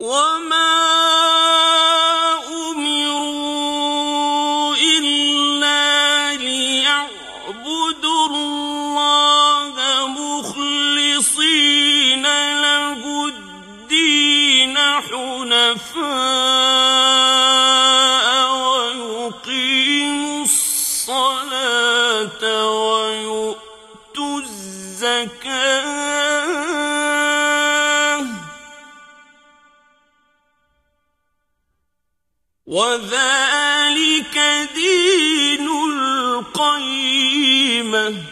وما أمروا إلا ليعبدوا الله مخلصين له الدين حنفاء ويقيموا الصلاة ويؤتوا الزكاة وذلك دين القيمة.